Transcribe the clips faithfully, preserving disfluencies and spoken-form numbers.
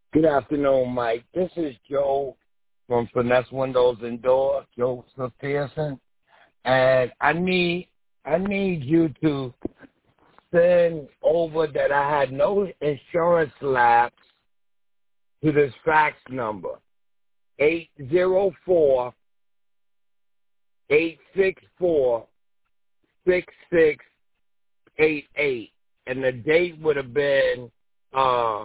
Good afternoon, Mike. This is Joe from Finesse Windows and Door, Joseph Pearson, and I need I need you to send over that I had no insurance lapse to this fax number eight zero four, eight six four, six six eight eight, and the date would have been uh.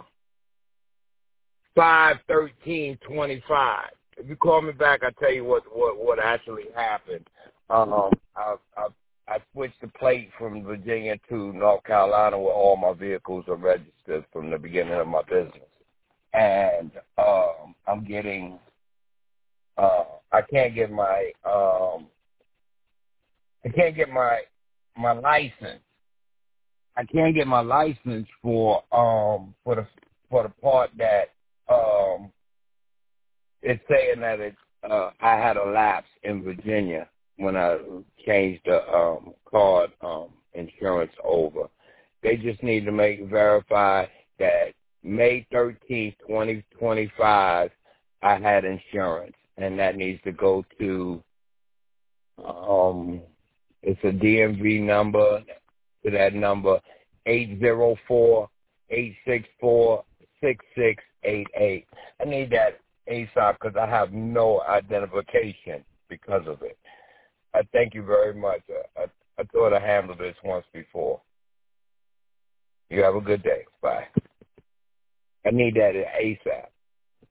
five thirteen twenty five. If you call me back, I'll tell you what, what, what actually happened. Um, I, I I switched the plate from Virginia to North Carolina, where all my vehicles are registered from the beginning of my business, and um, I'm getting. Uh, I can't get my. Um, I can't get my my license. I can't get my license for um for the for the part that um. It's saying that it, uh, I had a lapse in Virginia when I changed the um, card um, insurance over. They just need to make verify that May thirteenth, twenty twenty-five, I had insurance, and that needs to go to, um, it's a D M V number, to that number, eight zero four, eight six four, six six eight eight. I need that ASAP because I have no identification because of it. I thank you very much. I, I, I thought I handled this once before. You have a good day. Bye. I need that ASAP.